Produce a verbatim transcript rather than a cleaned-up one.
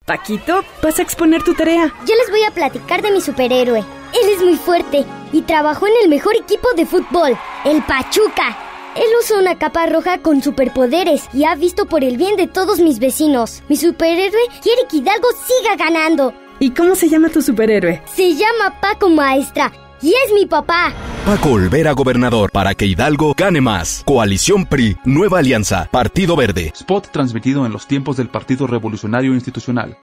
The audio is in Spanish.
Paquito, ¿vas a exponer tu tarea? Yo les voy a platicar de mi superhéroe. Él es muy fuerte y trabajó en el mejor equipo de fútbol, el Pachuca. Él usa una capa roja con superpoderes y ha visto por el bien de todos mis vecinos. Mi superhéroe quiere que Hidalgo siga ganando. ¿Y cómo se llama tu superhéroe? Se llama Paco, maestra, y es mi papá. Paco Olvera, gobernador, para que Hidalgo gane más. Coalición P R I, Nueva Alianza, Partido Verde. Spot transmitido en los tiempos del Partido Revolucionario Institucional.